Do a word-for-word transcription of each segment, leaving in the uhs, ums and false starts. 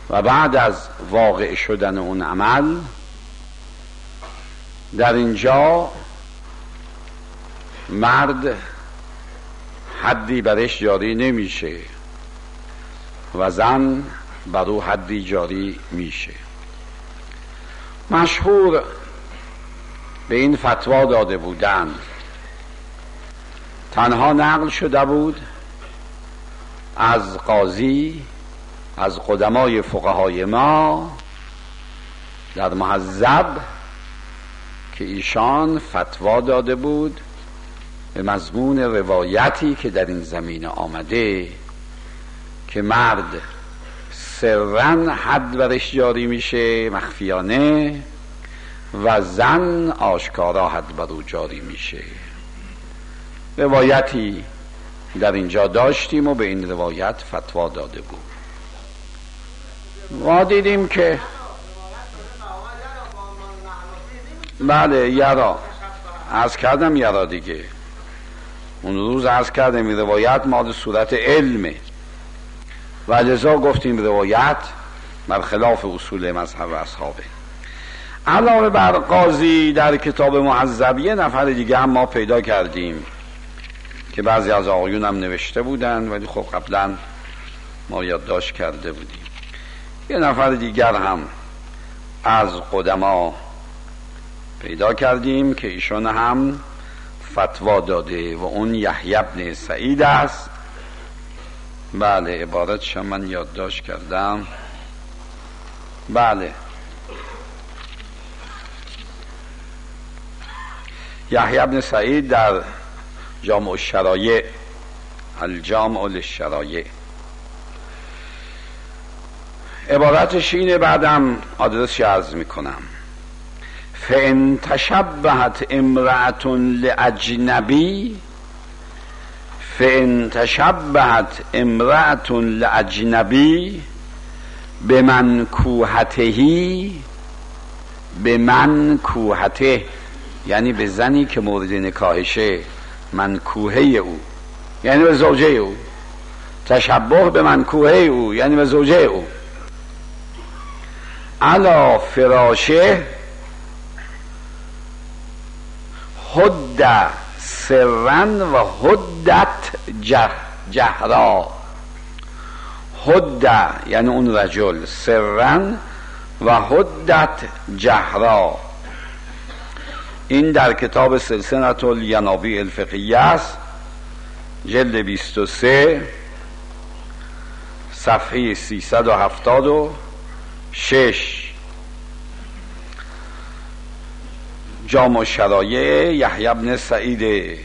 و بعد از واقع شدن اون عمل در اینجا مرد حدی برش جاری نمیشه و زن بر او حدی جاری میشه. مشهور به این فتوا داده بودند، تنها نقل شده بود از قاضی، از قدمای فقهای ما در مهذب، که ایشان فتوا داده بود به مضمون روایتی که در این زمینه آمده که مرد سرًا حد برش جاری میشه مخفیانه و زن آشکارا حد بر او جاری میشه. روایتی در اینجا داشتیم و به این روایت فتوا داده بود. ما دیدیم که بله یرا عرض کردم یرا دیگه اون روز عرض کردم این روایت مال صورت علمه و لذا گفتیم روایت برخلاف اصول مذهب اصحابه. علاوه بر قاضی در کتاب مهذب یه نفر دیگه هم ما پیدا کردیم که بعضی از آقایون هم نوشته بودن ولی خب قبلا ما یادداشت کرده بودیم. یه نفر دیگر هم از قدما پیدا کردیم که ایشون هم فتوا داده و اون یحیی بن سعید است. بله عبارتش من یادداشت کردم. بله یحیی بن سعید در جامع الشرایع، الجامع للشرایع، عبارتش اینه، بعدم آدرسش عرض میکنم. فإن تشبهت امرأة لأجنبی فإن تشبهت امرأة لأجنبی بمنکوحته بمنکوحته یعنی به زنی که مورد نکاحشه، منکوحه او یعنی به زوجه او، تشبه به منکوحه او یعنی به زوجه او، علی فراشه حد سرن و حدت جه جهرا، حد یعنی اون رجل، سرن و حدت جهرا. این در کتاب سلسله الینابیع الفقهیه است، جلد بیست و سه صفحه سیصد و هفتاد و شش. جامع الشرایع یحیی بن سعید.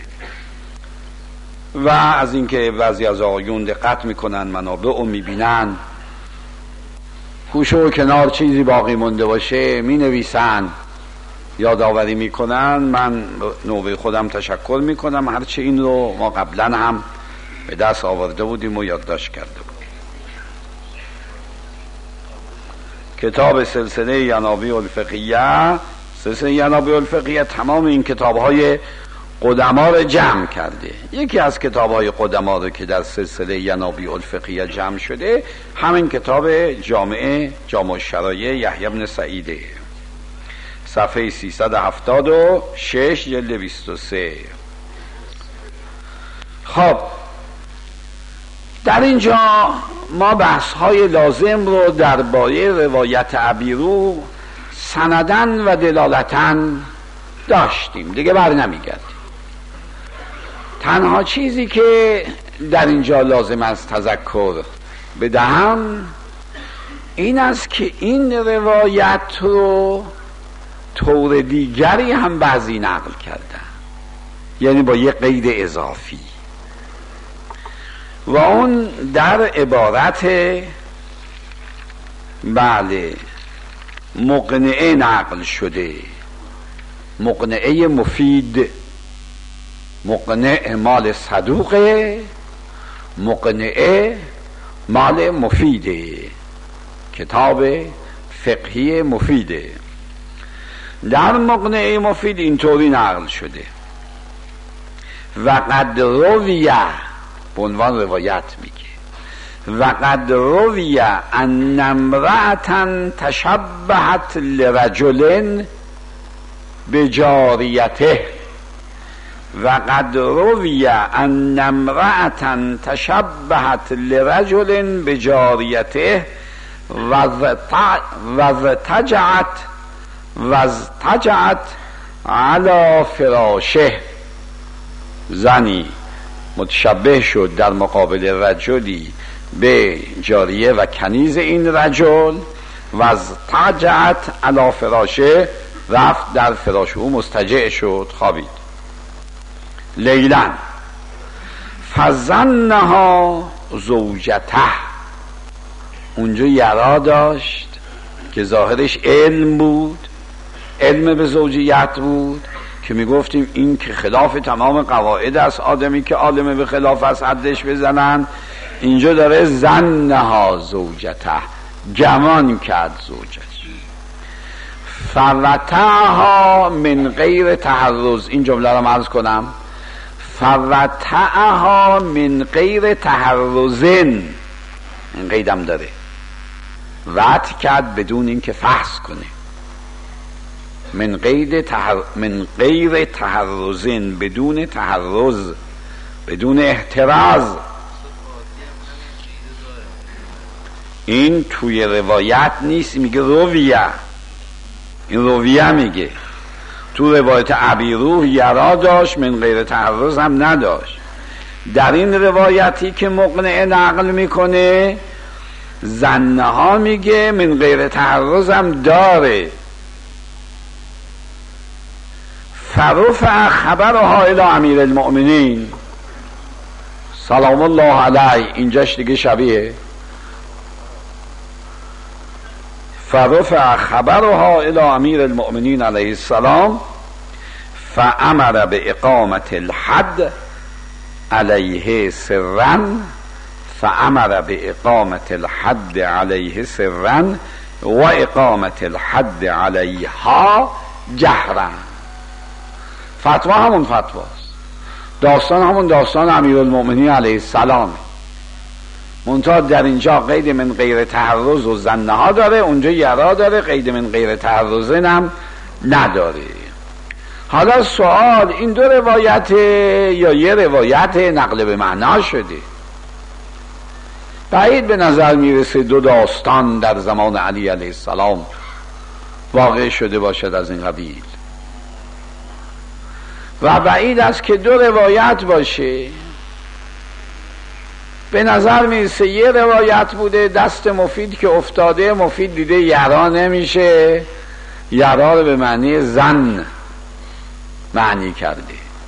و از اینکه بعضی از آقایون دقت میکنن منابع رو میبینن، گوشه و کنار چیزی باقی مونده باشه مینویسن، یادآوری میکنن. من نوبه خودم تشکر میکنم، هرچه این رو ما قبلا هم به دست آورده بودیم و یادداشت کرده بودیم. کتاب سلسله ینابیع الفقهیه، سلسله ینابیع الفقهیه تمام این کتاب‌های قدما رو جمع کرده. یکی از کتاب‌های قدما رو که در سلسله ینابیع الفقهیه جمع شده همین کتاب جامعه جامع الشرایع یحیی بن سعیده، صفحه سیصد و هفتاد و شش جلد بیست و سه. خب در اینجا ما بحث‌های لازم رو درباره روایت ابیرو سندن و دلالتن داشتیم، دیگه بر نمیگردیم. تنها چیزی که در اینجا لازم است تذکر بدهم این است که این روایت رو طور دیگری هم بعضی نقل کردن، یعنی با یک قید اضافی، و اون در عبارت بله مقنعه نقل شده. مقنعه مفید، مقنع مال صدوقه، مقنعه مال مفیده، کتاب فقهی مفیده. در مقنعه مفید اینطوری نقل شده: و قد رویه، به عنوان روایت میگه، و قد روی ان امرأة تشبهت لرجل بجاریته و قد روی ان امرأة تشبهت لرجل بجاریته و ارتجعت و ارتجعت علی فراشه. زنی متشبه شد در مقابل رجلی به جاریه و کنیز این رجل و ارتجعت علی فراشه، رفت در فراش او مستجع شد، خوابید. لیلا فظنها زوجته، اونجا یرا داشت که ظاهرش علم بود، علم به زوجیت بود که میگفتیم این که خلاف تمام قواعد است، آدمی که عالم به خلاف از حدش بزنن. اینجا داره زنها زوجته، گمان کرد زوجش. فوتعها من غیر تحرز، این جمله رو عرض کنم، فوتعها من غیر تحرزن، این قیدم داره، وط کرد بدون اینکه فحص کنه، من غیر تحر... من غیر تحرزن، بدون تحرز، بدون احتراز. این توی روایت نیست، میگه رویه، این رویه میگه. تو روایت ابی روح یرا داشت، من غیر تحرز هم نداشت. در این روایتی که مقنع نقل میکنه زنه ها میگه من غیر تحرز هم داره. فرفع خبرها الی امیر المؤمنین سلام الله علیه، اینجاش دیگه شبیه. فرفع خبرها الی امیر المؤمنین علیه السلام فامر باقامت الحد علیه سرا، فامر باقامت الحد علیه سرا و اقامت الحد علیها جهرا. فتوا همون فتواست، داستان همون داستان امیرالمؤمنین علیه السلام، منتها در اینجا قید من غیر تحرز و زنه ها داره، اونجا یرا داره، قید من غیر تحرز هم نداره. حالا سوال، این دو روایت یا یه روایت نقل به معنا شده؟ بعید به نظر میرسه دو داستان در زمان علی علیه السلام واقع شده باشد از این قبیل، و بعید است که دو روایت باشه. به نظر میرسه یه روایت بوده، دست مفید که افتاده، مفید دیده یرا نمیشه، یرا رو به معنی زن معنی کرده.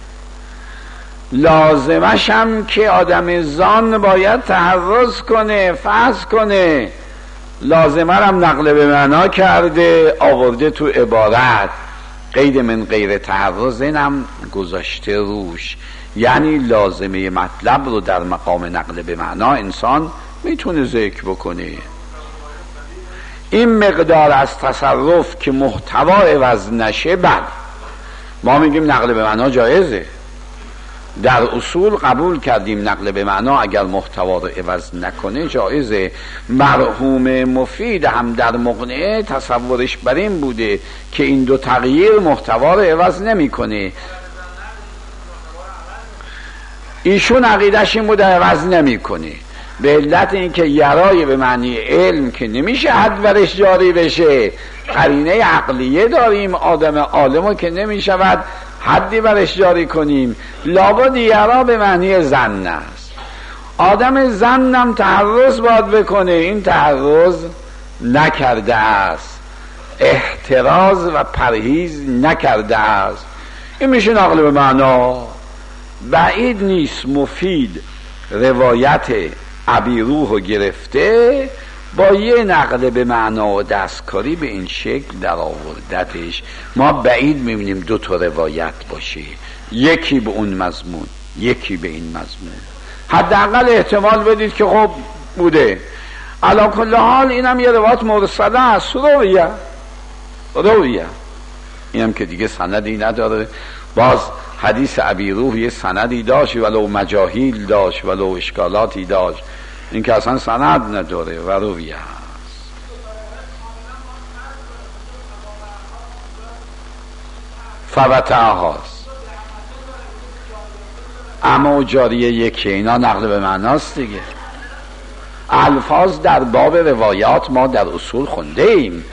لازمش هم که آدم زان باید تحرز کنه، فحص کنه، لازمه هم نقل به معنا کرده، آورده تو عبارت. قید من غیر تحرز اینم گذاشته روش، یعنی لازمه مطلب رو در مقام نقل به معنا انسان میتونه ذکر بکنه. این مقدار از تصرف که محتوا عوض نشه، بعد ما میگیم نقل به معنا جایزه. در اصول قبول کردیم نقل به معنا اگر محتوا رو عوض نکنه جایزه. مرحوم مفید هم در مقنعه تصورش بر این بوده که این دو تغییر محتوا رو عوض نمیکنه. ایشون عقیدش این بوده عوض نمیکنه، به علت اینکه یرای به معنی علم که نمیشه حد برش جاری بشه، قرینه عقلیه داریم، آدم عالمو که نمیشود حدی برش جاری کنیم، لابد یرا به معنی زن است. آدم زنم تحرز باید بکنه، این تحرز نکرده است، احتراز و پرهیز نکرده است، این میشه نقل به معنا. بعید نیست مفید روایت ابی روح گرفته با یه نقل به معنا و دستکاری به این شکل در آوردتش. ما بعید میبینیم دو تا روایت باشه، یکی به اون مضمون یکی به این مضمون. حداقل احتمال بدید که خب بوده. علی کل حال اینم یه روایت مرسله است، رویه رویه اینم که دیگه سندی نداره. باز حدیث ابی روح یه سندی داشت، ولو مجاهیل داشت، ولو اشکالاتی داشت، این که اصلا سند نداره و رویه هست. فوتعه هاست، اما و جاریه یکی، اینا نقل به معناست دیگه. الفاظ در باب روایات ما در اصول خونده ایم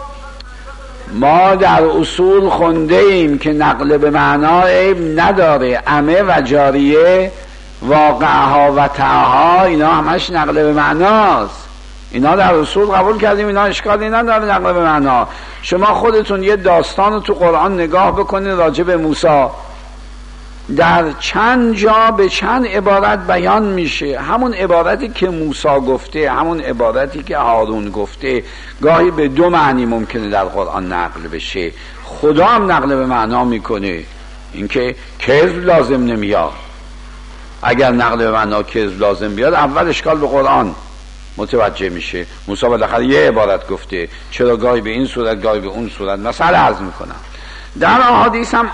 ما در اصول خونده ایم که نقل به معنا عیب نداره. امه و جاریه، واقعه ها و تعها، اینا همش نقل به معناست. اینا در اصول قبول کردیم، اینا اشکالی نداره نقل به معنا. شما خودتون یه داستان رو تو قرآن نگاه بکنید راجع به موسی، در چند جا به چند عبارت بیان میشه همون عبارتی که موسی گفته، همون عبارتی که هارون گفته. گاهی به دو معنی ممکنه در قرآن نقل بشه. خدا هم نقل به معنا میکنه، اینکه کذب لازم نمیاد. اگر نقل به معنا کذب لازم بیاد، اول اشکال به قرآن متوجه میشه. موسی بالاخره یه عبارت گفته، چرا گاهی به این صورت گاهی به اون صورت؟ مثلا عرض میکنم در احادیث هم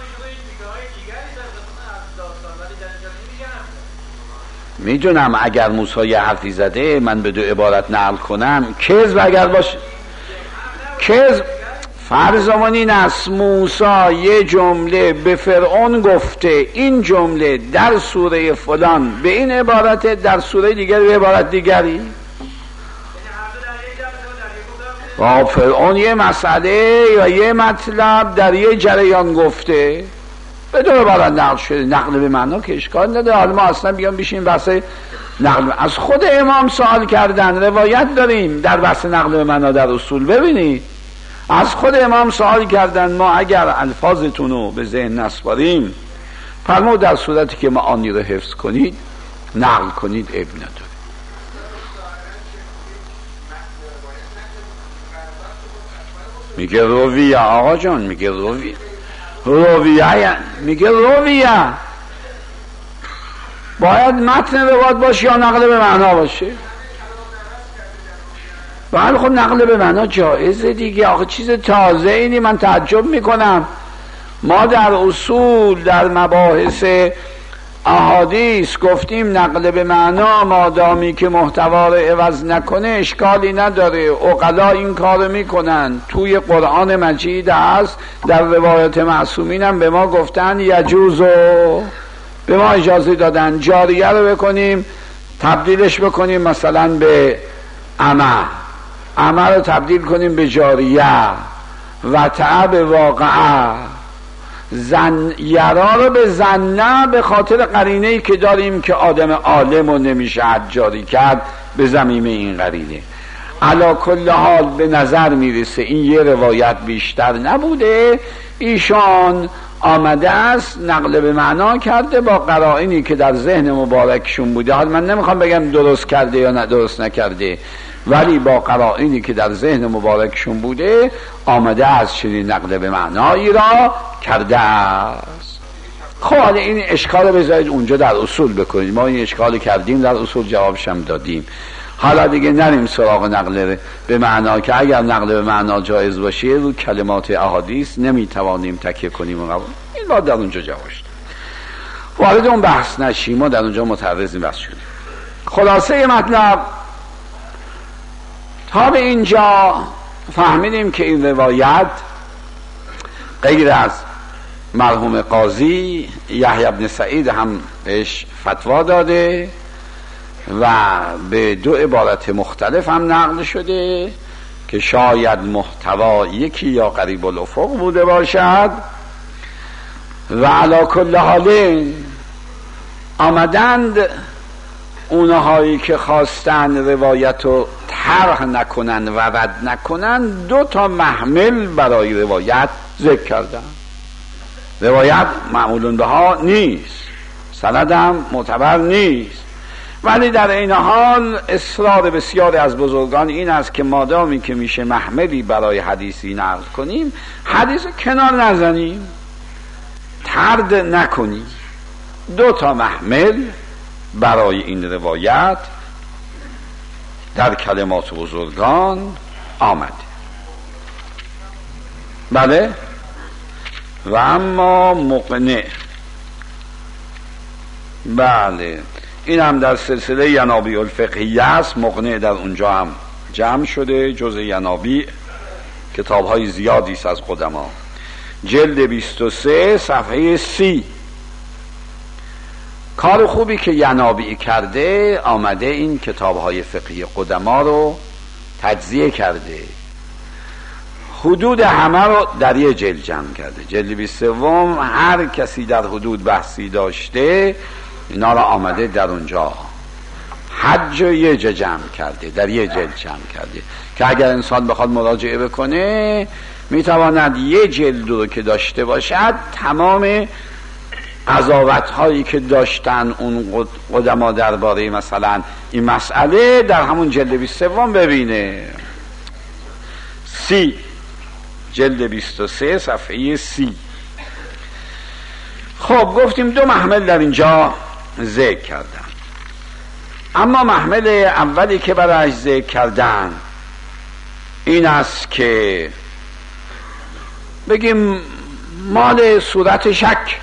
میدونم اگر موسی یه حرفی زده من به دو عبارت نقل کنم، کذب اگر باشه، کذب فرضمون این است موسی یه جمله به فرعون گفته، این جمله در سوره فلان به این عبارت، در سوره دیگر به عبارت دیگری. و فرعون یه مسئله یا یه مطلب در یه جریان گفته، به دو عبارت نقل شده. نقل به معنا که اشکال نداره. حالا ما اصلا بیان بیشیم بحث نقل از خود امام سوال کردن، روایت داریم در بحث نقل به معنا در اصول. ببینید از خود امام سوال کردن ما اگر الفاظتون رو به ذهن نسپاریم، فرمود در صورتی که معانی رو حفظ کنید نقل کنید، عیب نداره. میگه رویه آقا جان، میگه رویه رویه میگه رویه باید متن روایت باشه یا نقل به معنا باشه؟ ولی خب نقل به معنا جایزه دیگه. آخه چیز تازه اینی، من تعجب میکنم. ما در اصول در مباحث احادیث گفتیم نقل به معنا مادامی که محتوا رو عوض نکنه اشکالی نداره. عقلا این کار میکنن. توی قرآن مجید هست، در روایت معصومین هم به ما گفتن یجوزو، به ما اجازه دادن جاریه رو بکنیم تبدیلش بکنیم مثلا به امه، امه رو تبدیل کنیم به جاریه، و تعب واقعه، زن یرا رو به زنه، به خاطر قرینه‌ای که داریم که آدم عالم رو نمیشه حد جاری کرد به ضمیم این قرینه. علا کل حال به نظر میرسه این یه روایت بیشتر نبوده، ایشان آمده است نقل به معنا کرده با قرائنی که در ذهن مبارکشون بوده. حال من نمیخوام بگم درست کرده یا نه درست نکرده، ولی با قرائنی که در ذهن مبارکشون بوده آمده از چنین نقل به معنایی را کرده است. خب حالا این اشکال بذارید اونجا در اصول بکنید. ما این اشکال کردیم در اصول، جوابشم دادیم. حالا دیگه نریم سراغ نقل به معنا که اگر نقل به معنا جایز باشه رو کلمات احادیث نمیتوانیم تکیه کنیم و این باید در اونجا جواب شد. وارد اون بحث نشیم، ما در اونجا متعرض بحث شدیم. خلاصه مطلب تا به اینجا فهمیدیم که این روایت غیر از مرحوم قاضی یحیی بن سعید هم بهش فتوا داده و به دو عبارت مختلف هم نقل شده که شاید محتوا یکی یا قریب الافق بوده باشد. و علی کل حال آمدند اونهایی که خواستن روایت رو طرح نکنن و رد نکنن، دو تا محمل برای روایت ذکر کردن. روایت معمول بها نیست، سندم معتبر نیست، ولی در این حال اصرار بسیاری از بزرگان این است که مادامی که میشه محملی برای حدیثی نقل کنیم، حدیث کنار نزنیم، طرد نکنیم. دو تا محمل برای این روایت در کلمات بزرگان آمد. بله. و اما مقنع، بله، این هم در سلسله ینابیع الفقهیه است، مقنع در اونجا هم جمع شده، جز ینابیع کتاب های زیادی است از قدما. جلد بیست و سه صفحه سی. کار خوبی که ینابیع کرده، آمده این کتاب های فقهی قدما رو تجزیه کرده، حدود همه رو در یه جلد جمع کرده. جلد بیست و سه هر کسی در حدود بحثی داشته اینا رو آمده در اونجا حج رو یه جا جمع کرده، در یه جلد جمع کرده که اگر انسان بخواد مراجعه بکنه میتواند یه جلد رو که داشته باشد تمام قضاوت هایی که داشتن اون قدما درباره مثلا این مسئله در همون جلد بیست و سه ببینه. سی، جلد بیست و سه صفحه سی. خب گفتیم دو محمل در اینجا ذکر کردن، اما محمل اولی که برایش ذکر کردن این است که بگیم مال صورت شک،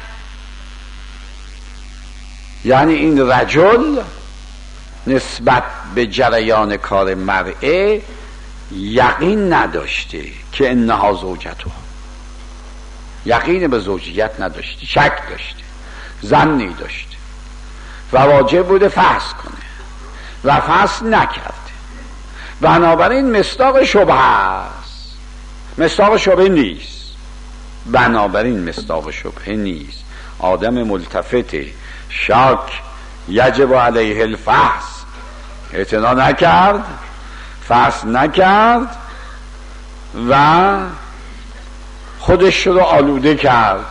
یعنی این رجل نسبت به جریان کار مرئه یقین نداشته که انها زوجته، یقین به زوجیت نداشته، شک داشته، ظنی داشته و واجب بوده فحص کنه و فحص نکرده، بنابراین مصداق شبهه است، مصداق شبهه نیست، بنابراین مصداق شبهه نیست. آدم ملتفت شاک یجب علیه الفحص، اعتنا نکرد، فحص نکرد و خودش رو آلوده کرد.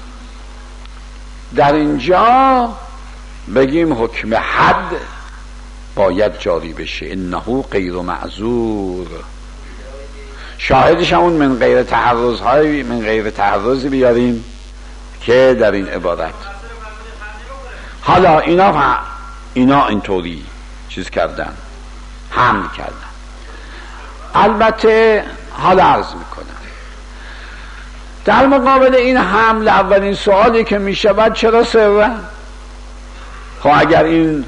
در اینجا بگیم حکم حد باید جاری بشه، انه غیر معذور. شاهدش همون من غیر تحرز های من غیر تحرزی بیاریم که در این عبارت. حالا اینا فا اینا اینطوری چیز کردن، حمل کردن. البته حالا عرض میکنم در مقابل این حمل اولین سوالی که میشود چرا سرن؟ خب اگر این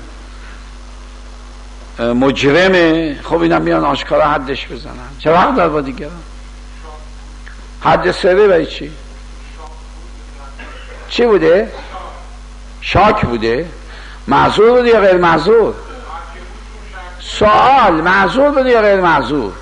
مجرمه، خب اینا میان آشکارا حدش بزنن، چه وقت دار با دیگران؟ حد سره برای چی؟ چی بوده؟ شاک بوده؟ معذور بوده یا غیر معذور؟ سوال معذور بوده یا غیر معذور؟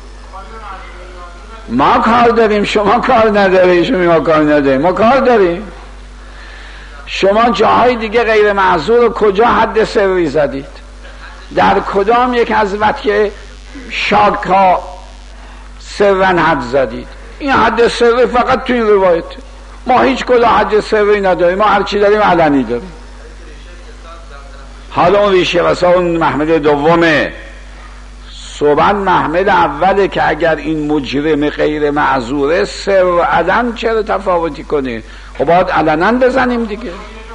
ما کار داریم، شما کار نداریم، شما کار نداریم، ما کار داریم. شما جاهای دیگه غیر معذور رو کجا حد سری زدید؟ در کدام یک از وقت که شاک ها سرن حد زدید؟ این حد سری فقط تو این روایت، ما هیچ کلا حد سری نداریم، ما هرچی داریم علنی داریم. حالا اون ریشه واسه اون محمل دومه. صوبان محمل اوله که اگر این مجرم غیر معذوره سر و علن چرا تفاوتی کنه؟ خب باید علنا بزنیم دیگه.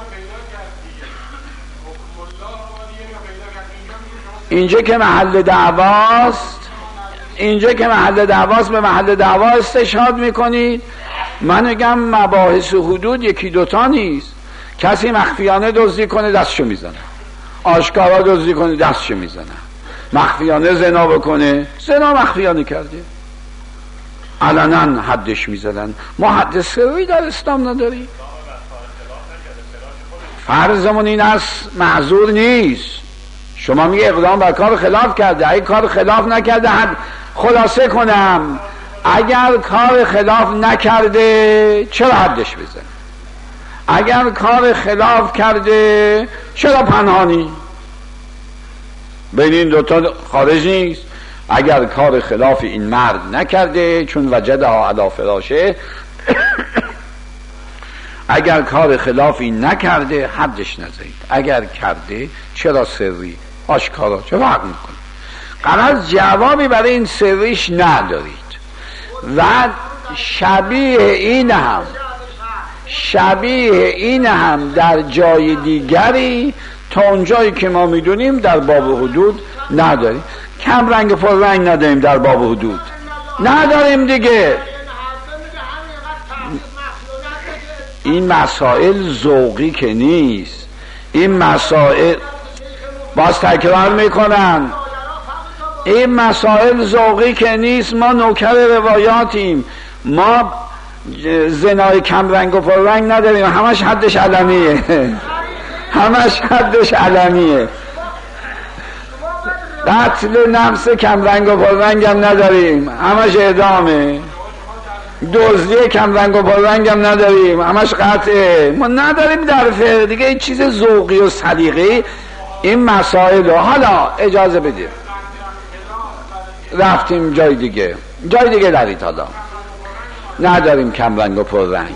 اینجا که محل دعواست، اینجا که محل دعواست به محل دعوا استشهاد میکنید. من میگم مباحث حدود یکی دوتا نیست. کسی مخفیانه دزدی کنه دستشو میزنه، آشکارا دزدی کنه دستشو میزنه، مخفیانه زنا بکنه، زنا مخفیانه کرده، علنا حدش میزدن. ما حد سری در اسلام نداریم. فرضمون این است معذور نیست. شما میگه اقدام بر کار خلاف کرده، اگه کار خلاف نکرده حد. خلاصه کنم اگر کار خلاف نکرده چرا حدش بزن؟ اگر کار خلاف کرده چرا پنهانی؟ بین این دوتا خارج نیست. اگر کار خلاف این مرد نکرده چون وجدها علی فراشه اگر کار خلاف این نکرده حدش نزنید، اگر کرده چرا سری آشکارا چه فرق میکنه؟ قرار جوابی برای این سریش ندارید. و شبیه این هم شبیه این هم در جای دیگری تا اونجایی که ما میدونیم در باب حدود نداریم. کم رنگ پر رنگ نداریم در باب حدود، نداریم دیگه. این مسائل ذوقی که نیست، این مسائل باز تکرار میکنن این مسائل ذوقی که نیست، ما نوکر روایاتیم، ما زنای کم رنگ و پر رنگ نداریم، همش حدش علمیه همش حدش علمیه. قتل نفس کم رنگ و پر رنگ هم نداریم، همش اعدامه. دزدی کم رنگ و پر رنگ هم نداریم، همش قطعه. ما نداریم در فقه دیگه این چیز ذوقی و سلیقه‌ای این مسائل. حالا اجازه بدیم رفتیم جای دیگه، جای دیگه دارید، حالا نداریم کم رنگ و پر رنگ.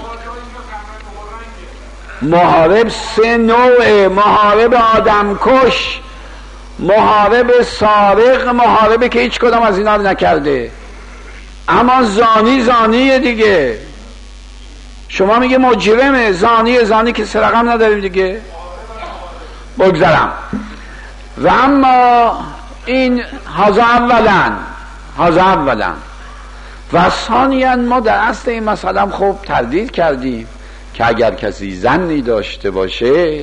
محارب سه نوعه: محارب آدمکش، محارب سارق، محاربی که هیچ کدام از اینا رو نکرده. اما زانی زانیه دیگه. شما میگه مجرمه، زانی زانی که سرقم نداریم دیگه. بگذارم. و اما این هذا اولا، هذا اولا. و ثانیاً ما در اصل این مسئله خب تردید کردیم که اگر کسی زنی داشته باشه،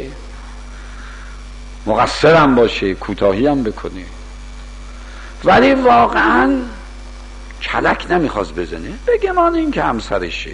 مقصرم باشه، کوتاهی هم بکنه، ولی واقعاً کلک نمیخواست بزنه، بگه من این که همسرشه،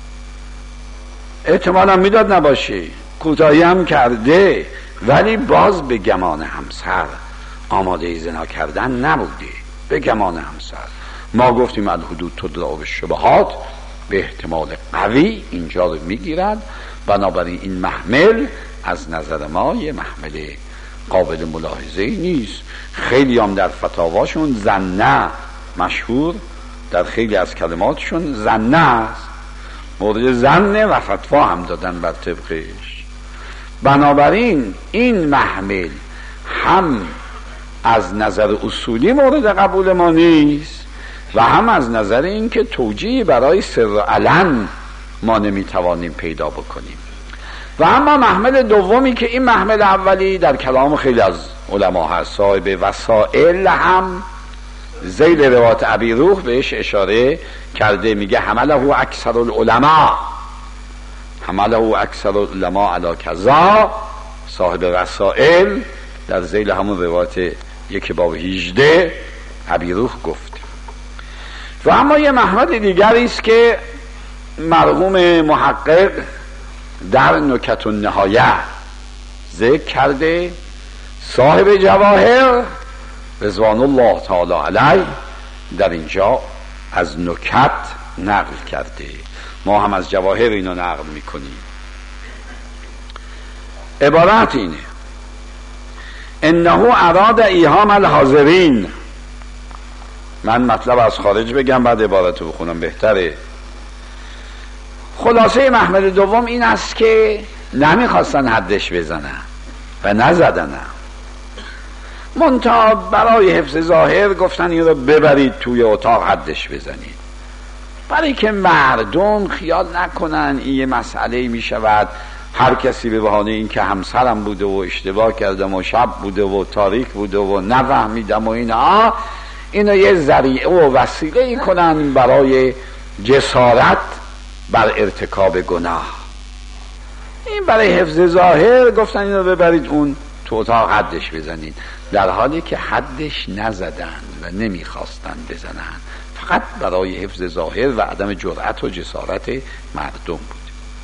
احتمالا میداد نباشه، کوتاهی هم کرده، ولی باز به گمان همسر آماده زنا کردن نبوده، به گمان همسر. ما گفتیم الحدود تدرا بالشبهات، به احتمال قوی اینجا رو میگیرد، بنابراین این محمل از نظر ما یه محمل قابل ملاحظه نیست. خیلی هم در فتاواشون زنه مشهور، در خیلی از کلماتشون زنه است، مورد زنه و فتوا هم دادن بر طبقش. بنابراین این محمل هم از نظر اصولی مورد قبول ما نیست و هم از نظر این که توجیهی برای سر علن ما نمیتوانیم پیدا بکنیم. و اما محمل دومی که این محمل اولی در کلام خیلی از علما هست، صاحب وسائل هم ذیل روایت ابی روح بهش اشاره کرده، میگه حمله اکثر العلماء، حمله اکثر العلماء علی کذا. صاحب وسائل در ذیل همون روایت یک باب هجده ابی روح گفت. و اما یه محمل دیگری است که مرحوم محقق در نکت النهایه ذکر کرده، صاحب جواهر رضوان الله تعالی علیه در اینجا از نکت نقل کرده. ما هم از جواهر اینو نقل میکنیم. عبارت اینه: انه اراد ایهام الحاضرین. من مطلب از خارج بگم بعد عبارت رو بخونم بهتره. خلاصه محمل دوم این است که نمیخواستن حدش بزنن و نزدنن، منتها برای حفظ ظاهر گفتن این رو ببرید توی اتاق حدش بزنید، برای که مردم خیال نکنن این یه مسئله می شود هر کسی به بهانه این که همسرم بوده و اشتباه کردم و شب بوده و تاریک بوده و نفهمیدم و اینا، اینو یه ذریعه و وسیله ای کنن برای جسارت بر ارتکاب گناه. این برای حفظ ظاهر گفتن اینو ببرید اون تو اتاق حدش بزنید، در حالی که حدش نزدن و نمیخواستن بزنن، فقط برای حفظ ظاهر و عدم جرأت و جسارت مردم بود.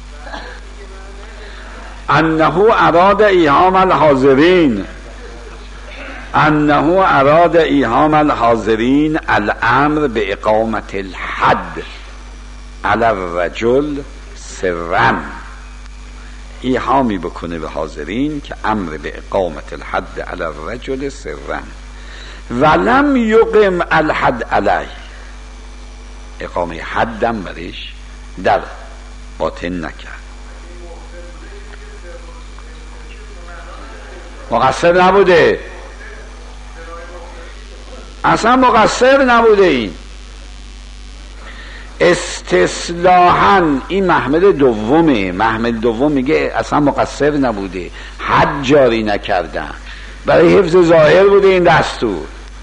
انه اراد ایهام الحاضرین، انه اراد ایهام الحاضرین الامر به اقامت الحد علی الرجل سرا، ایهامی بکنه به حاضرین که امر به اقامت الحد علی الرجل سرا ولم یقم الحد علیه، اقامه حدم برش در باطن نکرد. مقصر نبوده، اصلا مقصر نبوده. این استصلاحاً این محمل دومه. محمل دوم میگه اصلا مقصر نبوده، حد جاری نکردن، برای حفظ ظاهر بوده این دستور.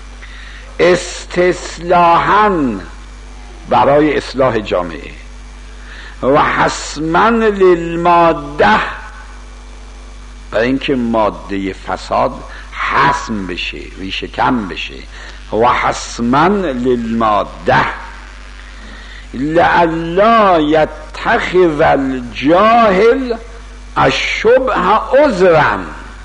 استصلاحاً برای اصلاح جامعه و حسماً للماده، برای اینکه ماده فساد حسم بشه، ریشه کم بشه. و حسما للماده لئلا یتخذ الجاهل الشبه عذرا،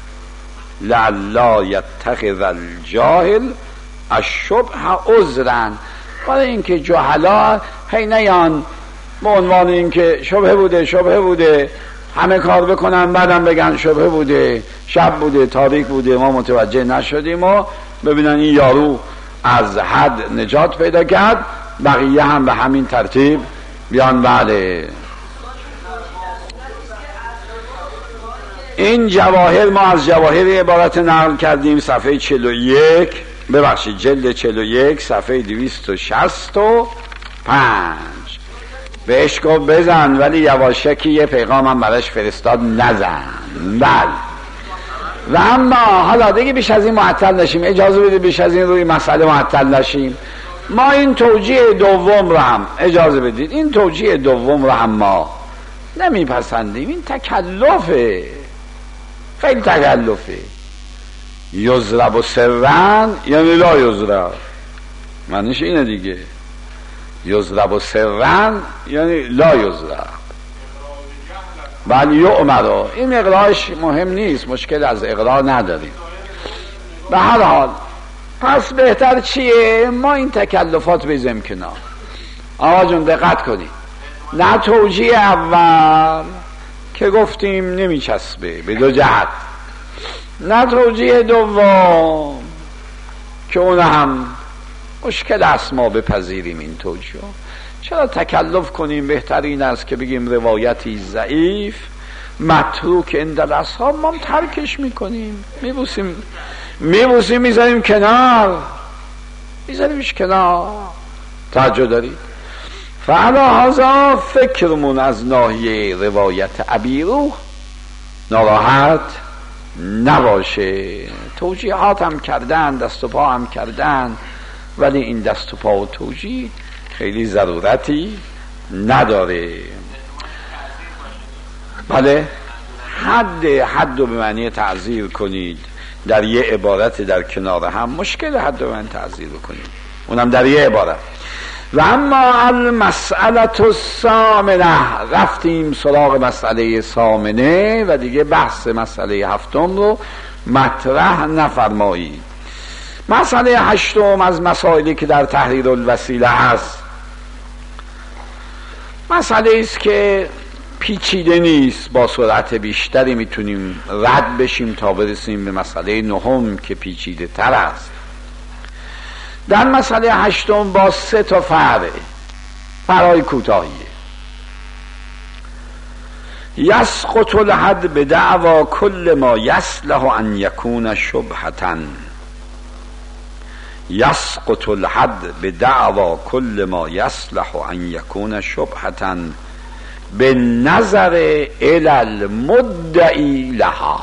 لئلا یتخذ الجاهل الشبه عذرا، برای اینکه جهلا هی نیان به عنوان اینکه شبهه بوده شبهه بوده همه کار بکنن بعدم بگن شبهه بوده، شب بوده، تاریک بوده، ما متوجه نشدیم و ببینن این یارو از حد نجات پیدا کرد، بقیه هم به همین ترتیب بیان. بله این جواهر ما از جواهر عبارت نقل کردیم، صفحه چهل و یک، ببخشید جلد چهل و یک صفحه دویست و شصت و پنج. بهش گفت بزن، ولی یواشکی یه پیغام هم براش فرستاد نزن. بله و اما حالا دیگه بیش از این معطل نشیم، اجازه بده بیش از این روی مسئله معطل نشیم. ما این توجیه دوم رو هم اجازه بدید، این توجیه دوم رو هم ما نمیپسندیم، این تکلفه، خیلی تکلفه. یضرب و سرن یعنی لا یضرب، معنیش اینه دیگه. یضرب و سرن یعنی لا یضرب، بل یؤمر. این اقراش مهم نیست، مشکل از اقرا نداریم. به هر حال پس بهتر چیه؟ ما این تکلفات بزنیم کنار. آقا جون دقت کنید، نه توجیه اول که گفتیم نمیچسبه به دو جهت، نه توجیه دوم که اون هم مشکل است ما بپذیریم این توجیه. چرا تکلف کنیم؟ بهترین است که بگیم روایتی ضعیف متروک عند الاصحاب، ما ترکش میکنیم، میبوسیم میبوسیم میذاریم کنار، میذاریمش کنار. توجه دارید؟ فعلا هذا فکرمون از ناحیه روایت ابی روح ناراحت نباشه. توجیهات هم کردن، دست و پا هم کردن، ولی این دست و پا و توجیه خیلی ضرورتی نداره. بله حد حد رو به معنی تعذیر کنید در یه عبارت در کنار هم، مشکل حد رو به معنی تعذیر کنید اونم در یه عبارت. و اما المسئله الثامنه، رفتیم سراغ مسئله ثامنه و دیگه بحث مسئله هفتم رو مطرح نفرمایید. مسئله هشتم از مسائلی که در تحریر الوسیله هست، مسئله است که پیچیده نیست، با سرعت بیشتری میتونیم رد بشیم تا برسیم به مسئله نهم که پیچیده تر است. در مسئله هشتم با سه تا فرع، فرای کوتاهیه. یسقط الحد بدعوا کل ما یصلح ان یکون شبهةً، یسقط الحد بدعوا کل ما یصلح ان یکون شبهةً بالنظر الی المدعی لها.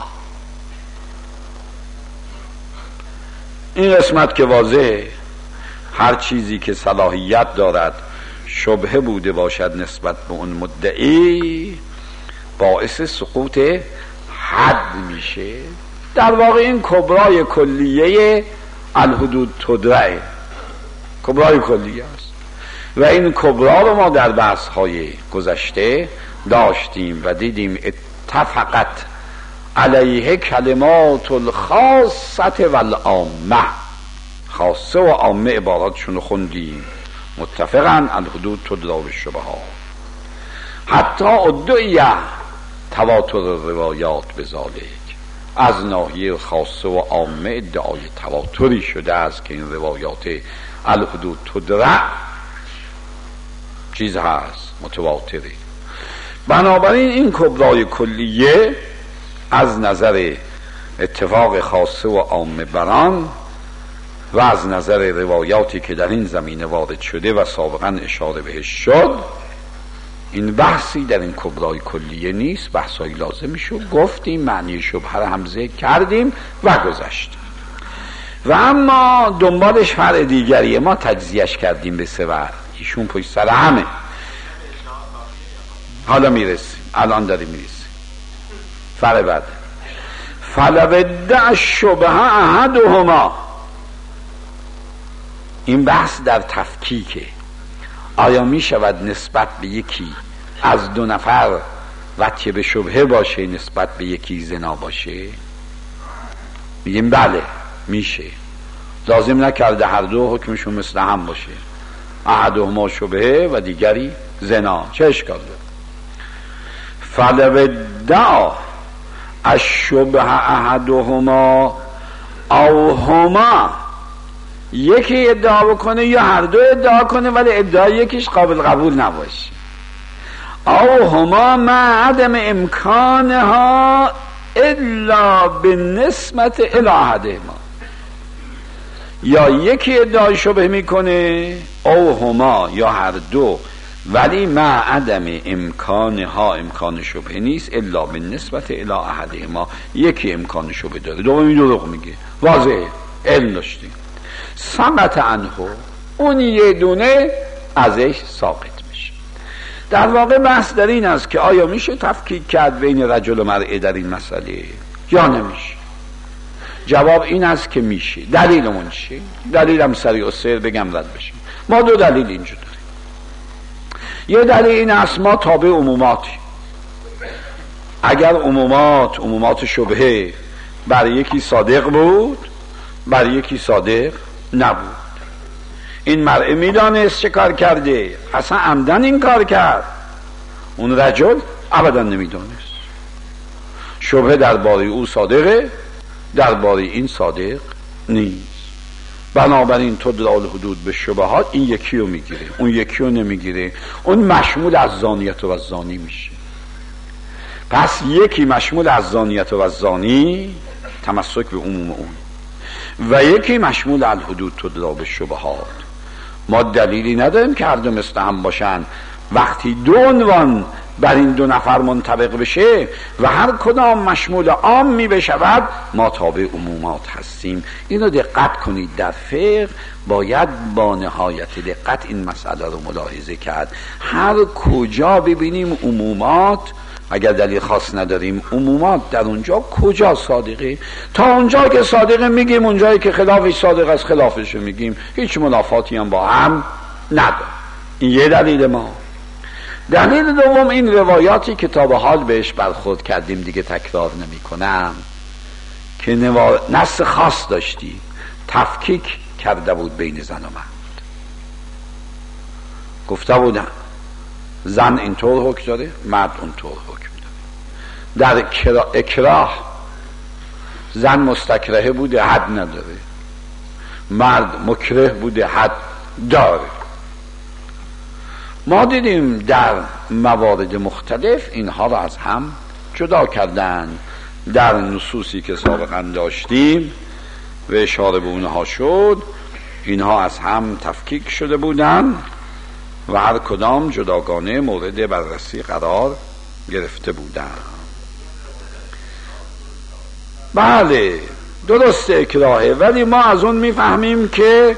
این قسمت که واضحه، هر چیزی که صلاحیت دارد شبهه بوده باشد نسبت به اون مدعی باعث سقوط حد میشه. در واقع این کبرای کلیه الحدود تدرعه، کبرای کلیه است و این کبرا رو ما در بحث های گذشته داشتیم و دیدیم اتفقت علیه کلمات الخاصه والعامه، خاصه و عامه عباراتشون رو خوندیم. متفقاً الحدود تدرا بالشبهات، حتی ادعیه تواتر روایات بذالک، از ناحیه خاصه و عامه ادعای تواتری شده است که این روایات الحدود تدرا چیز هست، متواتره. بنابراین این کبرای کلیه از نظر اتفاق خاصه و عامه بران و از نظر روایاتی که در این زمینه وارد شده و سابقا اشاره بهش شد، این بحثی در این کبرای کلیه نیست، بحثای لازمی شد گفتیم، معنی شبهه را هم ذکر کردیم و گذشتیم. و اما دنبالش فرع دیگریه، ما تجزیهش کردیم به سه ور، ایشون پشت سر همه، حالا میرسیم، الان داریم میرسیم فرع بعد. فلودع الشبه احدهما. این بحث در تفکیکه. آیا می شود نسبت به یکی از دو نفر وجه به شبهه باشه نسبت به یکی زنا باشه؟ میگیم بله میشه، لازم نکرده هر دو حکمشون مثل هم باشه، احدهما شبهه و دیگری زنا، چه اشکال داره؟ فلودع الشبه احدهما او هما، یکی ادعا بکنه یا هر دو ادعا کنه ولی ادعای یکیش قابل قبول نباشه. او هما مع عدم امکانها الا بالنسبت الی احدهما، یا یکی ادعای شبه میکنه او هما یا هر دو ولی مع عدم امکانها، امکان شبه نیست، الا بالنسبت الی احدهما، یکی امکان شبه داره، دومی دروغ میگه، واضحه، علم داشتیم. سقط عنه، اون یه دونه ازش ساقط میشه. در واقع بحث در این است که آیا میشه تفکیک کرد بین رجل و مرأة در این مسئله یا نمیشه؟ جواب این است که میشه. دلیلمون چیه؟ دلیلم سریع و سیر بگم رد بشیم. ما دو دلیل اینجا داریم. یه دلیل این است ما تابع عموماتی. اگر عمومات عمومات شبهه برای یکی صادق بود برای یکی صادق نبود، این مرء میدانست چه کار کرده، اصلا عمدن این کار کرد، اون رجل ابدا نمیدانست. شبهه درباره او صادقه، درباره این صادق نیست. بنابراین تدرا الحدود به شبهات، این یکی رو میگیره اون یکی رو نمیگیره، اون مشمول از زانیت و از زانی میشه. پس یکی مشمول از زانیت و از زانی، تمسک به عموم اون، و یکی مشمول الحدود تدرا به شبهات. ما دلیلی نداریم که هر دو مثل هم باشن. وقتی دو عنوان بر این دو نفر منطبق بشه و هر کدام مشمول عام می بشود، ما تابع عمومات هستیم. اینو دقت کنید، در فقه باید با نهایت دقت این مسئله رو ملاحظه کرد. هر کجا ببینیم عمومات، اگر دلیل خاص نداریم، عمومات در اونجا کجا صادقه، تا اونجا که صادقه میگیم، اونجایی که خلافش صادق است خلافش میگیم، هیچ منافاتی هم با هم نداره. این یه دلیل ما. دلیل دوم این روایاتی که تا به حال بهش برخورد کردیم، دیگه تکرار نمی کنم، که نوا... نص خاص داشتیم، تفکیک کرده بود بین زن و مرد. گفته بودن زن اینطور حکم داره، مرد اونطور حکم داره. در اکراه, اکراه زن مستکرهه بوده، حد نداره، مرد مکره بوده، حد داره. ما دیدیم در موارد مختلف اینها را از هم جدا کردن. در نصوصی که سابقا داشتیم و اشاره به اونها شد، اینها از هم تفکیک شده بودن و هر کدام جداگانه مورد بررسی قرار گرفته بودن. بله درست اکراهه، ولی ما از اون میفهمیم که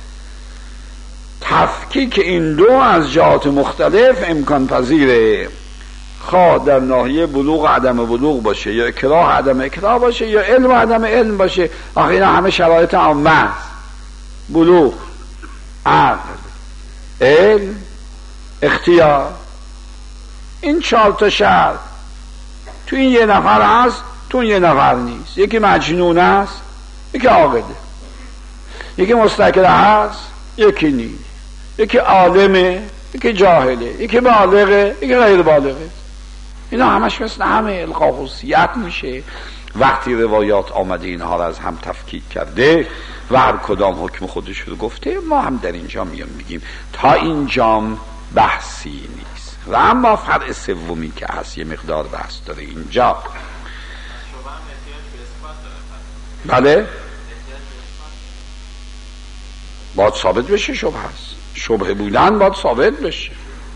تفکیک این دو از جهات مختلف امکان پذیره، خواه در ناحیه بلوغ و عدم بلوغ باشه، یا اکراه عدم اکراه باشه، یا علم و عدم علم باشه. آخه اینا همه شرایط عامه است. بلوغ، عقل، علم، اختیار، این چهار تا شرط تو این یه نفر هست، تو این یه نفر نیست. یکی مجنون است، یکی عاقله، یکی مستکره هست، یکی نیست، یکی عالمه، یکی جاهله، یکی بالغه، یکی غیر بالغه. اینا همش مثل همه القا خصوصیت میشه. وقتی روایات آمده اینها را از هم تفکیک کرده و هر کدام حکم خودش رو گفته، ما هم در اینجا میام میگیم تا اینجام بحثی نیست. و اما فرع سومی که هست، یه مقدار بحث داره اینجا. بله باید ثابت بشه، شبه هست، شبه بودن باید ثابت بشه.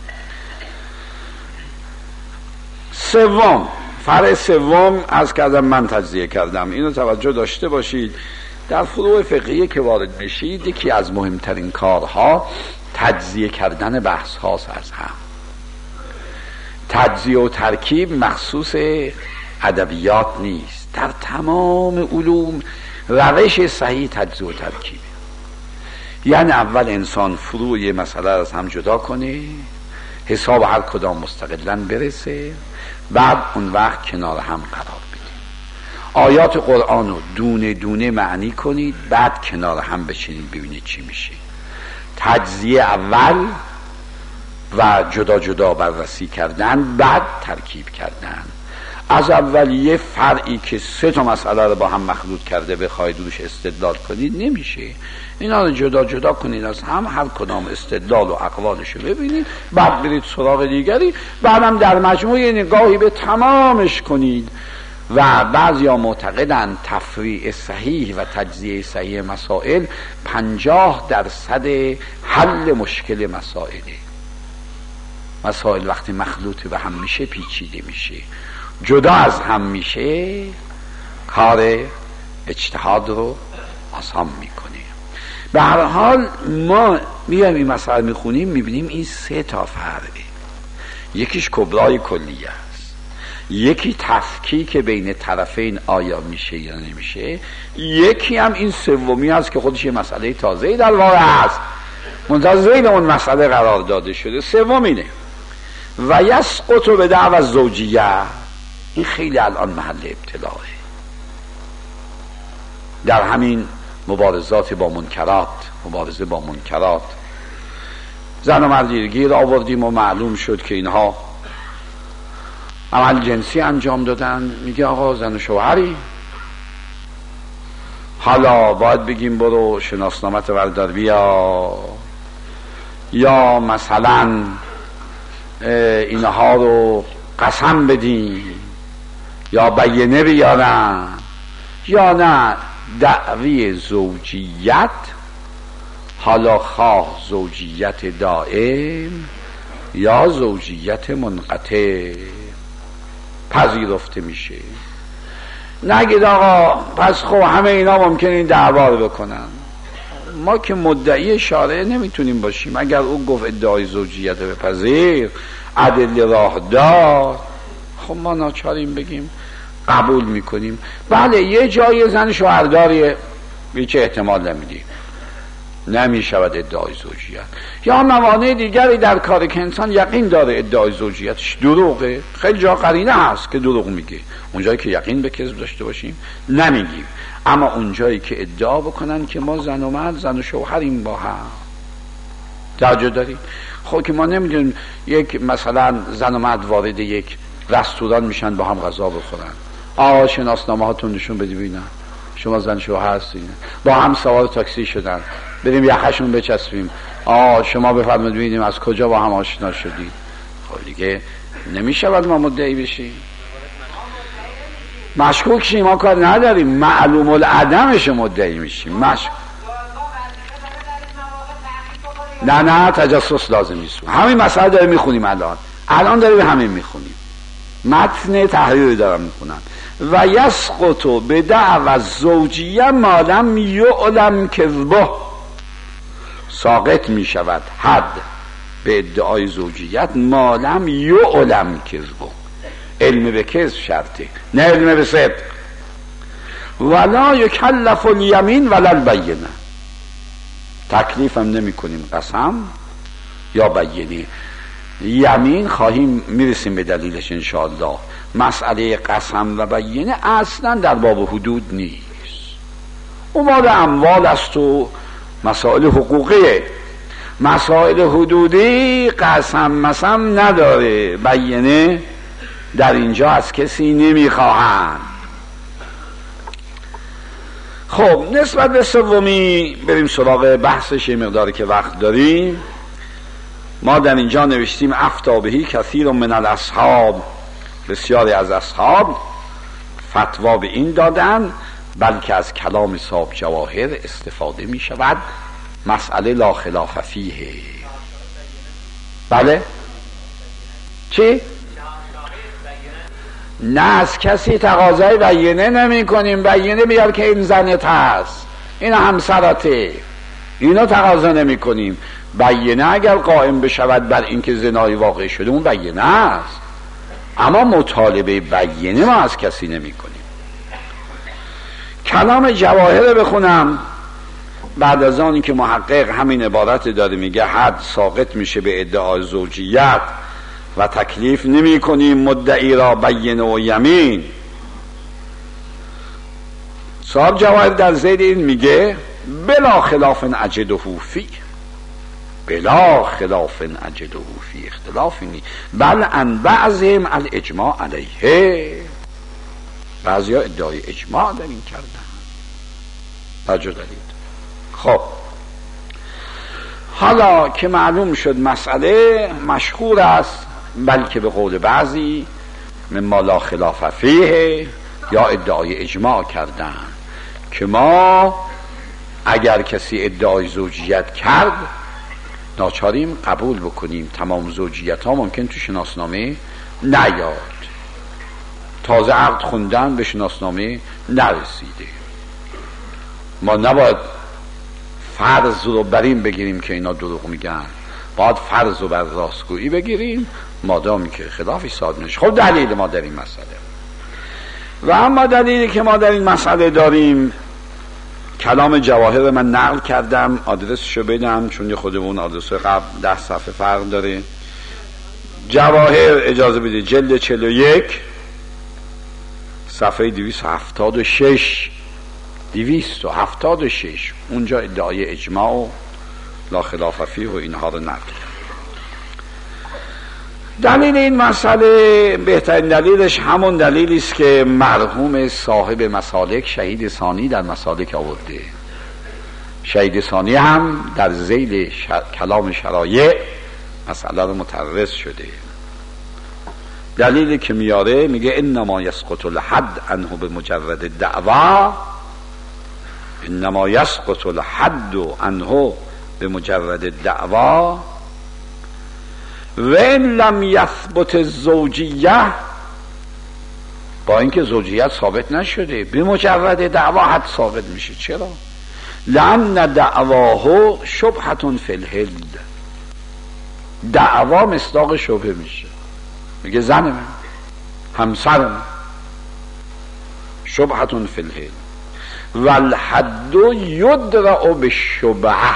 سوم، فرع سوم از کردم من تجزیه کردم، اینو توجه داشته باشید. در فروع فقهی که وارد بشید، یکی از مهمترین کارها تجزیه کردن بحث هاست از هم. تجزیه و ترکیب مخصوص ادبیات نیست، در تمام علوم روش صحیح تجزیه و ترکیبه. یعنی اول انسان فروع یه مسئله از هم جدا کنه، حساب هر کدام مستقلاً برسه، بعد اون وقت کنار هم قرار بده. آیات قرآن رو دونه دونه معنی کنید، بعد کنار هم بچینید ببینید چی میشه. تجزیه اول و جدا جدا بررسی کردن، بعد ترکیب کردن. از اول یه فرعی که سه تا مسئله رو با هم مخلوط کرده بخواید روش استدلال کنید نمیشه. اینا رو جدا جدا کنید از هم، هر کدام استدلال و اقوالش رو ببینید، بعد برید سراغ دیگری، بعدم در مجموع نگاهی به تمامش کنید. و بعضیا معتقدند تفریع صحیح و تجزیه صحیح مسائل پنجاه درصد حل مشکل مسائله. مسائل وقتی مخلوط به هم میشه پیچیده میشه، جدا از هم میشه، کار اجتهاد رو آسان میکنه. به هر حال ما میایم این مسائل میخونیم میبینیم این سه تا فرقه. یکیش کبرای کلیه است، یکی تفکیک بین طرفین آیا میشه یا نمیشه، یکی هم این سومی است که خودش یه مسئله تازه‌ای در واقع است، منتظر اون مسئله قرار داده شده. سوم اینه و یسقط به دعوی زوجیه. این خیلی الان محل ابتلاه در همین مبارزات با منکرات، مبارزه با منکرات. زن و مرد گیر آوردیم و معلوم شد که اینها عمل جنسی انجام دادن. میگه آقا زن و شوهری، حالا باید بگیم برو شناسنامت وردار بیا، یا مثلا اینها رو قسم بدین، یا بیانه بیارن، یا نه دعوی زوجیت، حالا خواه زوجیت دائم یا زوجیت منقطع پذیرفته میشه. نگید آقا پس خب همه اینا ممکنه این دعوا رو بکنن. ما که مدعی شارع نمیتونیم باشیم. اگر او گفت ادعای زوجیت بپذیر، ادله راه دار، خب ما ناچاریم بگیم قبول میکنیم. بله یه جای زن شوهرداریه هیچ احتمال نمیدیم، نمیشود ادعای زوجیت. یا موانع دیگری در کار که انسان یقین داره ادعای زوجیتش دروغه، خیلی جا قرینه هست که دروغ میگه. اونجایی که یقین به کذب داشته باشیم نمیگیم، اما اونجایی که ادعا بکنن که ما زن و مرد، زن و شوهریم با هم، توجه داریم. خب که ما نمیدونیم یک مثلا زن و مرد وارد یک رستوران میشن با هم غذا بخورن، آقا شناسنامه هاتون نشون بدی ببینم شما زن شوهر هستین، با هم سوار تاکسی شدن بریم یخشون بچسبیم، آقا شما بفرمایید ببینیم از کجا با هم آشنا شدید. خب دیگه نمیشود ما مدعی بشیم. مشکوک شیم ما کار نداریم، معلوم العدمش مدعی میشیم. مش... نه نه تجسس لازم نیست. همین مسئله داریم میخونیم الان الان داریم همین میخونیم، متن تحریری دارم میخونم. و یسقط به دعوی زوجیه ما لم یعلم کذبه، ساقط میشود حد به ادعای زوجیت ما لم یعلم کذبه، علم به کذب شرطه نه علم به صدق. ولا یکلف الیمین ولا البینه، تکلیفم نمی کنیم قسم یا بیینه. یمین خواهیم میرسیم به دلیلش انشاءالله. مسئله قسم و بیینه اصلا در باب حدود نیست، اون مال اموال است و مسائل حقوقیه. مسائل حدودی قسم مسم نداره، بیینه در اینجا از کسی نمیخواهند. خب نسبت به سومی بریم سراغ بحثش، مقداری که وقت داریم. ما در اینجا نوشتیم افتابهی کثیر من الاصحاب، بسیاری از اصحاب فتوا به این دادن بلکه از کلام صاحب جواهر استفاده می شود، مسئله لا خلاف فیه. بله چی؟ نه از کسی تقاضای بیینه نمی کنیم، بیینه بیار که این زنت هست، این همسرته، اینو تقاضا نمی کنیم. بیینه اگر قائم بشود بر اینکه زنای واقع شده اون بیینه است، اما مطالبه بیینه ما از کسی نمی کنیم. کلام جواهر بخونم بعد از آنی که محقق همین عبارت داره، میگه حد ساقط میشه به ادعای زوجیت و تکلیف نمی کنیم مدعی را بیینه و یمین. صاحب جواهر در زیر این میگه بلا خلاف اجده فی، بلا خلاف اجده فی، اختلافی نی، بل ان بعضهم الاجماع علیه، بعضی ها ادعای اجماع در این کردن. توجه دارید؟ خب حالا که معلوم شد مسئله مشهور است، بلکه به قول بعضی مما لا خلاف فیه، یا ادعای اجماع کردن که ما اگر کسی ادعای زوجیت کرد ناچاریم قبول بکنیم. تمام زوجیت ها ممکن تو شناسنامه نیاد، تازه عقد خوندن به شناسنامه نرسیده. ما نباید فرض رو بر این بگیریم که اینا دروغ میگن، باید فرض رو بر راستگویی بگیریم مادامی که خلافی صادر نشه. خب دلیل ما در این مسئله و اما دلیلی که ما در این مسئله داریم، کلام جواهر من نقل کردم، آدرسشو بدم چون خودمون آدرس قبل ده صفحه فرق داره. جواهر اجازه بدید جلد چهل و یک صفحه دویست و هفتاد و شش دویست و هفتاد و شش، اونجا ادعای اجماع و لا خلاف فیه و اینها رو نقل. دلیل این مسئله بهترین دلیلش همون دلیلی است که مرحوم صاحب مسالک شهید ثانی در مسالک آورده. شهید ثانی هم در ذیل شر... کلام شرایع مسئله رو متعرض شده. دلیلی که میاره میگه انما یسقط الحد عنه بمجرد دعوا، انما یسقط الحد عنه بمجرد دعوا و ان لم یثبت الزوجیه، با اینکه زوجیت ثابت نشده به مجرد دعوا حد ثابت میشه. چرا؟ لان دعواه شبهه فی الحل، دعوا مصداق شبهه میشه. میگه زن من، همسر من، شبهه فی الحل والحد یدرع بالشبهه،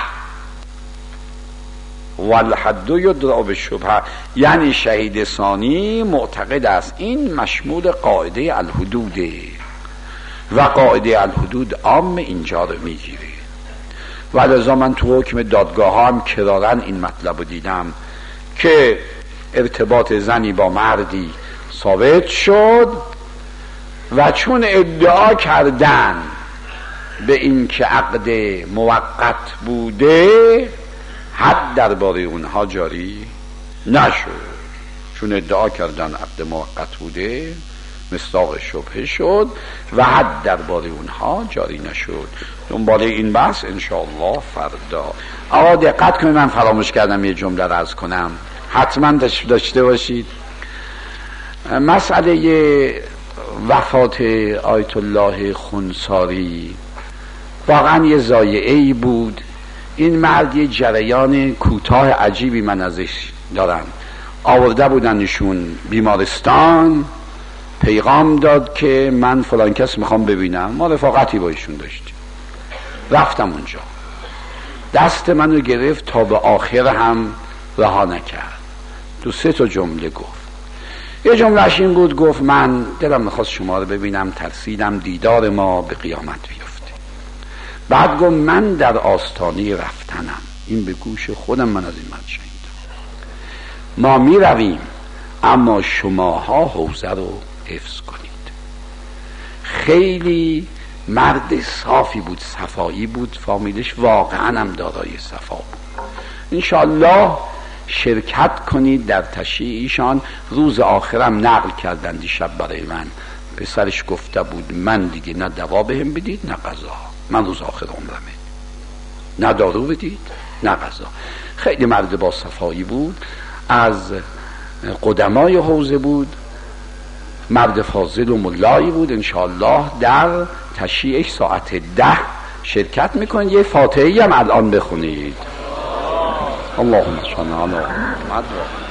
والحد یدرع بالشبهه، یعنی شهید ثانی معتقد است این مشمول قاعده الحدوده و قاعده الحدود عام اینجا رو میگیره. و لذا من تو حکم دادگاه هم کرارن این مطلب رو دیدم که ارتباط زنی با مردی ثابت شد و چون ادعا کردن به این که عقد موقت بوده حد درباره اونها جاری نشد. چون ادعا کردن عقد موقت بوده مصداق شبهه شد و حد درباره اونها جاری نشد. دنبال این بحث انشاءالله فردا. آقا دقت کنید، من فراموش کردم یه جمله رو عرض کنم، حتما داشته باشید. مسئله وفات آیت الله خونساری واقعا یه ضایعه‌ای بود. این مرد یه جریان کوتاه عجیبی من ازش دارم. آورده بودنشون بیمارستان، پیغام داد که من فلان کس میخوام ببینم. ما رفاقتی با ایشون داشتیم، رفتم اونجا، دست منو گرفت تا به آخر هم رها نکرد. دو سه تا جمله گفت. یه جملهش این بود، گفت من دلم میخواست شما رو ببینم، ترسیدم دیدار ما به قیامت بیفته. بعد گفت من در آستانه رفتنم. این به گوش خودم من از این مرد شنیدم. ما می رویم اما شماها حوزه رو حفظ کنید. خیلی مرد صافی بود، صفایی بود، فامیلش واقعا هم دارای صفا بود. انشالله شرکت کنید در تشییع ایشان. روز آخرم نقل کردن دیشب برای من، پسرش گفته بود من دیگه نه دوا بهم بدید نه غذا، من روز آخر عمرمه، نه دارو بدید نه غذا. خیلی مرد با صفایی بود، از قدمای حوزه بود، مرد فاضل و ملایی بود. انشاءالله در تشییعش ساعت ده شرکت میکنید. یه فاتحه‌ای هم الان بخونید. اللهم صل علی محمد.